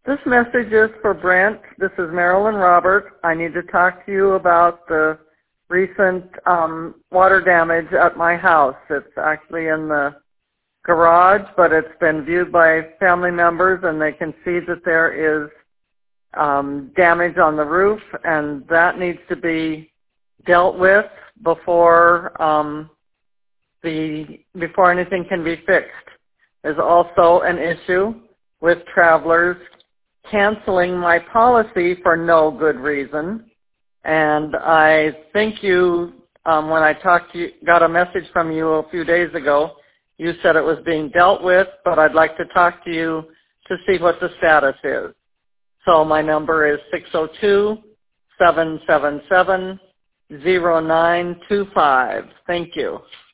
This message is for Brent. This is Marilyn Robert. I need to talk to you about the recent water damage at my house. It's actually in the garage, but it's been viewed by family members, and they can see that there is damage on the roof, and that needs to be dealt with before before anything can be fixed. There's also an issue with travelers canceling my policy for no good reason. And I think you, when I talked to you, got a message from you a few days ago, you said it was being dealt with, but I'd like to talk to you to see what the status is. So my number is 602-777-0925. Thank you.